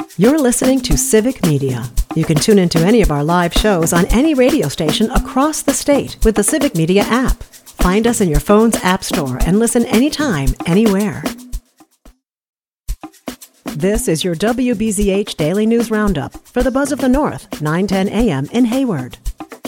You're listening to Civic Media. You can tune into any of our live shows on any radio station across the state with the Civic Media app. Find us in your phone's app store and listen anytime, anywhere. This is your WBZH Daily News Roundup for the Buzz of the North, 9:10 a.m. in Hayward.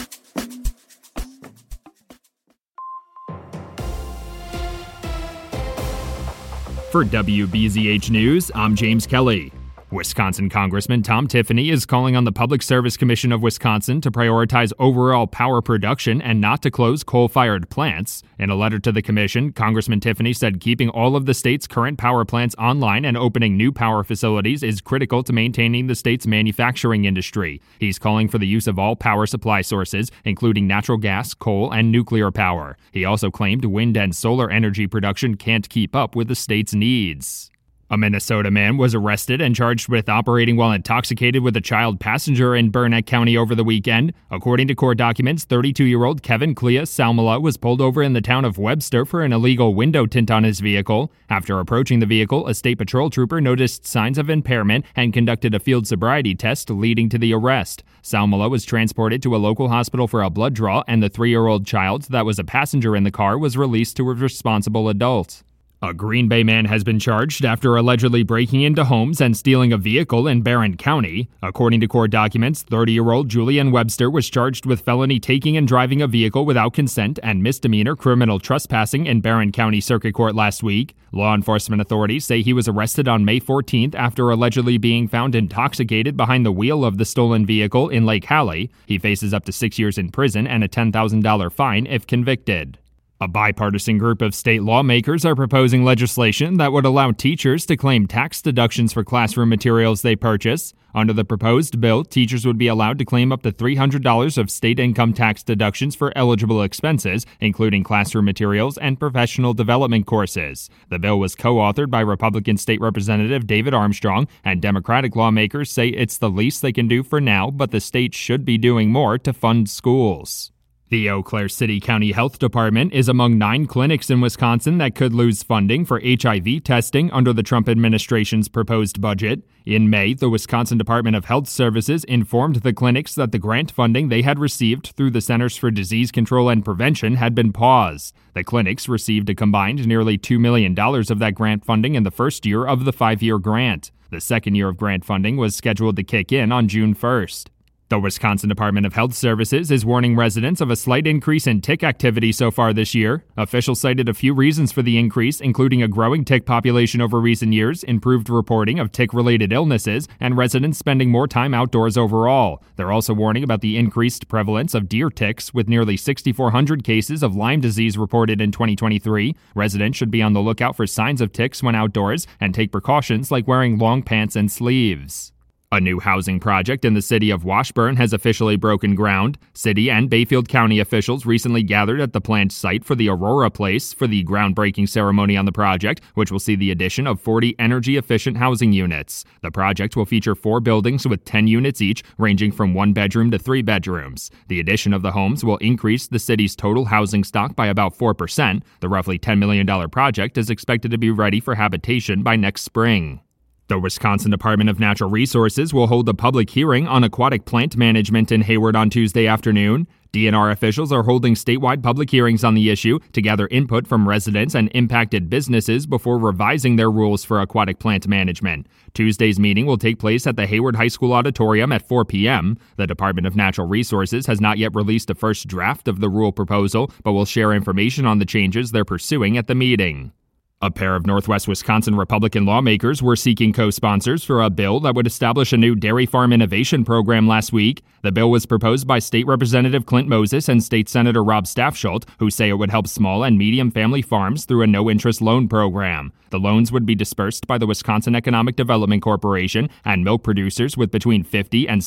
For WBZH News, I'm James Kelly. Wisconsin Congressman Tom Tiffany is calling on the Public Service Commission of Wisconsin to prioritize overall power production and not to close coal-fired plants. In a letter to the commission, Congressman Tiffany said keeping all of the state's current power plants online and opening new power facilities is critical to maintaining the state's manufacturing industry. He's calling for the use of all power supply sources, including natural gas, coal, and nuclear power. He also claimed wind and solar energy production can't keep up with the state's needs. A Minnesota man was arrested and charged with operating while intoxicated with a child passenger in Burnett County over the weekend. According to court documents, 32-year-old Kevin Clea Salmela was pulled over in the town of Webster for an illegal window tint on his vehicle. After approaching the vehicle, a state patrol trooper noticed signs of impairment and conducted a field sobriety test leading to the arrest. Salmela was transported to a local hospital for a blood draw, and the 3-year-old child that was a passenger in the car was released to a responsible adult. A Green Bay man has been charged after allegedly breaking into homes and stealing a vehicle in Barron County. According to court documents, 30-year-old Julian Webster was charged with felony taking and driving a vehicle without consent and misdemeanor criminal trespassing in Barron County Circuit Court last week. Law enforcement authorities say he was arrested on May 14th after allegedly being found intoxicated behind the wheel of the stolen vehicle in Lake Hallie. He faces up to 6 years in prison and a $10,000 fine if convicted. A bipartisan group of state lawmakers are proposing legislation that would allow teachers to claim tax deductions for classroom materials they purchase. Under the proposed bill, teachers would be allowed to claim up to $300 of state income tax deductions for eligible expenses, including classroom materials and professional development courses. The bill was co-authored by Republican State Representative David Armstrong, and Democratic lawmakers say it's the least they can do for now, but the state should be doing more to fund schools. The Eau Claire City County Health Department is among 9 clinics in Wisconsin that could lose funding for HIV testing under the Trump administration's proposed budget. In May, the Wisconsin Department of Health Services informed the clinics that the grant funding they had received through the Centers for Disease Control and Prevention had been paused. The clinics received a combined nearly $2 million of that grant funding in the first year of the 5-year grant. The second year of grant funding was scheduled to kick in on June 1st. The Wisconsin Department of Health Services is warning residents of a slight increase in tick activity so far this year. Officials cited a few reasons for the increase, including a growing tick population over recent years, improved reporting of tick-related illnesses, and residents spending more time outdoors overall. They're also warning about the increased prevalence of deer ticks, with nearly 6,400 cases of Lyme disease reported in 2023. Residents should be on the lookout for signs of ticks when outdoors and take precautions like wearing long pants and sleeves. A new housing project in the city of Washburn has officially broken ground. City and Bayfield County officials recently gathered at the planned site for the Aurora Place for the groundbreaking ceremony on the project, which will see the addition of 40 energy-efficient housing units. The project will feature 4 buildings with 10 units each, ranging from 1 bedroom to 3 bedrooms. The addition of the homes will increase the city's total housing stock by about 4%. The roughly $10 million project is expected to be ready for habitation by next spring. The Wisconsin Department of Natural Resources will hold a public hearing on aquatic plant management in Hayward on Tuesday afternoon. DNR officials are holding statewide public hearings on the issue to gather input from residents and impacted businesses before revising their rules for aquatic plant management. Tuesday's meeting will take place at the Hayward High School Auditorium at 4 p.m. The Department of Natural Resources has not yet released a first draft of the rule proposal, but will share information on the changes they're pursuing at the meeting. A pair of Northwest Wisconsin Republican lawmakers were seeking co-sponsors for a bill that would establish a new dairy farm innovation program last week. The bill was proposed by State Representative Clint Moses and State Senator Rob Staffschulte, who say it would help small and medium family farms through a no-interest loan program. The loans would be dispersed by the Wisconsin Economic Development Corporation, and milk producers with between 50 and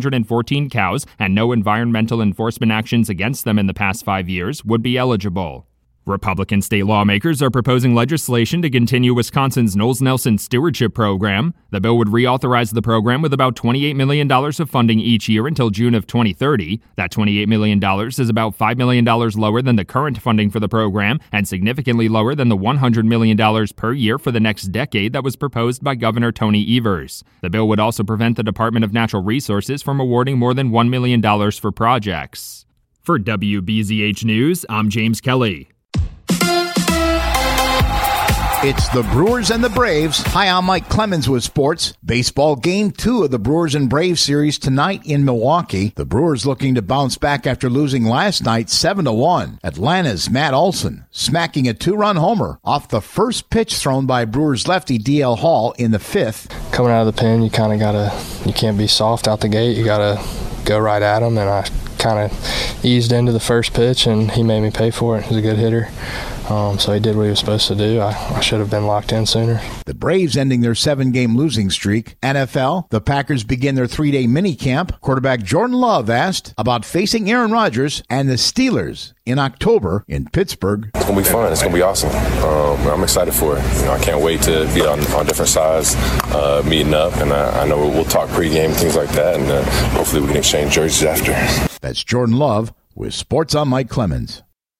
714 cows and no environmental enforcement actions against them in the past 5 years would be eligible. Republican state lawmakers are proposing legislation to continue Wisconsin's Knowles Nelson Stewardship Program. The bill would reauthorize the program with about $28 million of funding each year until June of 2030. That $28 million is about $5 million lower than the current funding for the program and significantly lower than the $100 million per year for the next decade that was proposed by Governor Tony Evers. The bill would also prevent the Department of Natural Resources from awarding more than $1 million for projects. For WBZH News, I'm James Kelly. It's the Brewers and the Braves. Hi, I'm Mike Clemens with sports. Baseball Game 2 of the Brewers and Braves series tonight in Milwaukee. The Brewers looking to bounce back after losing last night 7-1. Atlanta's Matt Olson smacking a 2-run homer off the first pitch thrown by Brewers lefty DL Hall in the 5th. Coming out of the pen, you can't be soft out the gate. You gotta go right at him, and I kind of eased into the first pitch, and he made me pay for it. He's a good hitter. So he did what he was supposed to do. I should have been locked in sooner. The Braves ending their 7-game losing streak. NFL, the Packers begin their 3-day minicamp. Quarterback Jordan Love asked about facing Aaron Rodgers and the Steelers in October in Pittsburgh. It's going to be fun. It's going to be awesome. I'm excited for it. I can't wait to be on different sides, meeting up, and I know we'll talk pregame, things like that, and hopefully we can exchange jerseys after. That's Jordan Love with Sports. I'm Mike Clemens.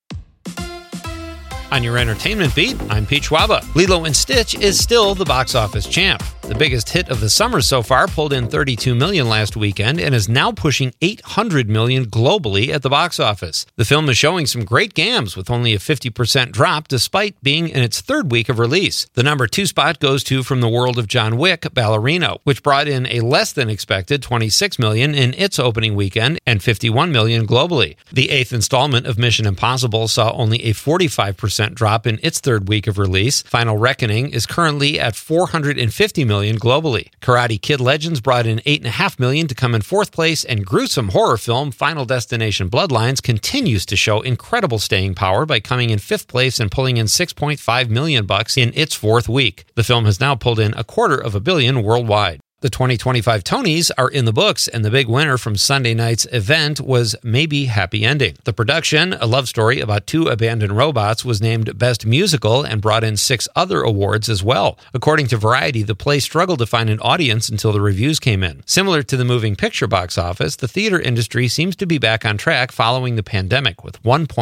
On your entertainment beat, I'm Pete Schwaba. Lilo & Stitch is still the box office champ. The biggest hit of the summer so far pulled in $32 million last weekend and is now pushing $800 million globally at the box office. The film is showing some great gams with only a 50% drop despite being in its third week of release. The number 2 spot goes to From the World of John Wick, Ballerino, which brought in a less than expected $26 million in its opening weekend and $51 million globally. The 8th installment of Mission Impossible saw only a 45% drop in its third week of release. Final Reckoning is currently at $450 million globally. Karate Kid Legends brought in $8.5 million to come in 4th place, and gruesome horror film Final Destination Bloodlines continues to show incredible staying power by coming in 5th place and pulling in $6.5 million in its 4th week. The film has now pulled in $250 million worldwide. The 2025 Tonys are in the books, and the big winner from Sunday night's event was Maybe Happy Ending. The production, a love story about 2 abandoned robots, was named Best Musical and brought in 6 other awards as well. According to Variety, the play struggled to find an audience until the reviews came in. Similar to the moving picture box office, the theater industry seems to be back on track following the pandemic, with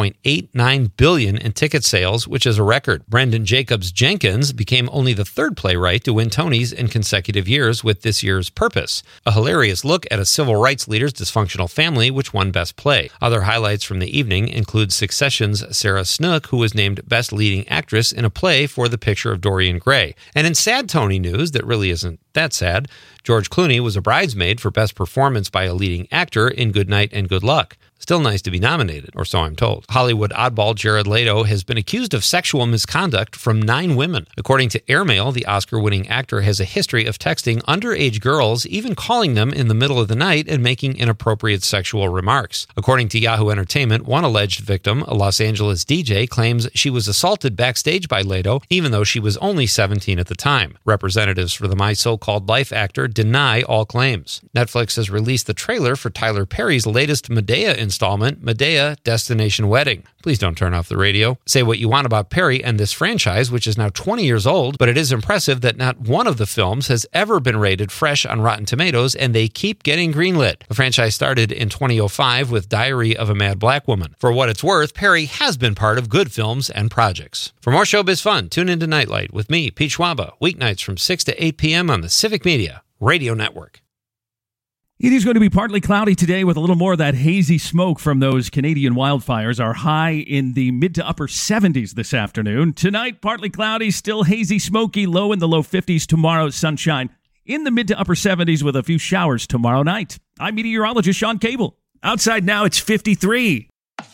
$1.89 billion in ticket sales, which is a record. Brendan Jacobs Jenkins became only the 3rd playwright to win Tonys in consecutive years with this year's Purpose, a hilarious look at a civil rights leader's dysfunctional family, which won Best Play. Other highlights from the evening include Succession's Sarah Snook, who was named Best Leading Actress in a play for The Picture of Dorian Gray. And in sad Tony news that really isn't that sad, George Clooney was a bridesmaid for Best Performance by a Leading Actor in Good Night and Good Luck. Still nice to be nominated, or so I'm told. Hollywood oddball Jared Leto has been accused of sexual misconduct from 9 women. According to Airmail, the Oscar-winning actor has a history of texting underage girls, even calling them in the middle of the night and making inappropriate sexual remarks. According to Yahoo Entertainment, one alleged victim, a Los Angeles DJ, claims she was assaulted backstage by Leto, even though she was only 17 at the time. Representatives for the My So-Called Life actor deny all claims. Netflix has released the trailer for Tyler Perry's latest Medea installment, Medea Destination Wedding. Please don't turn off the radio. Say what you want about Perry and this franchise, which is now 20 years old, but it is impressive that not one of the films has ever been rated fresh on Rotten Tomatoes, and they keep getting greenlit. The franchise started in 2005 with Diary of a Mad Black Woman. For what it's worth, Perry has been part of good films and projects. For more showbiz fun, tune into Nightlight with me, Pete Schwaba, weeknights from 6 to 8 p.m. on the Civic Media Radio Network. It is going to be partly cloudy today with a little more of that hazy smoke from those Canadian wildfires. Our high in the mid to upper 70s this afternoon. Tonight, partly cloudy, still hazy, smoky, low in the low 50s. Tomorrow, sunshine in the mid to upper 70s with a few showers tomorrow night. I'm meteorologist Sean Cable. Outside now, it's 53.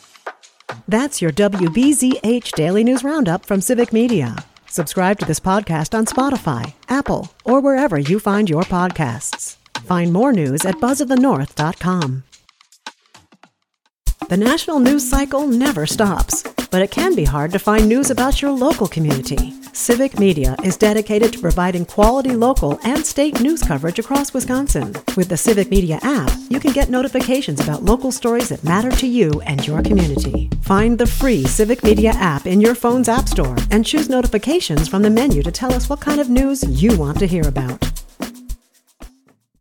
That's your WBZH Daily News Roundup from Civic Media. Subscribe to this podcast on Spotify, Apple, or wherever you find your podcasts. Find more news at buzzofthenorth.com. The national news cycle never stops, but it can be hard to find news about your local community. Civic Media is dedicated to providing quality local and state news coverage across Wisconsin. With the Civic Media app, you can get notifications about local stories that matter to you and your community. Find the free Civic Media app in your phone's app store and choose notifications from the menu to tell us what kind of news you want to hear about.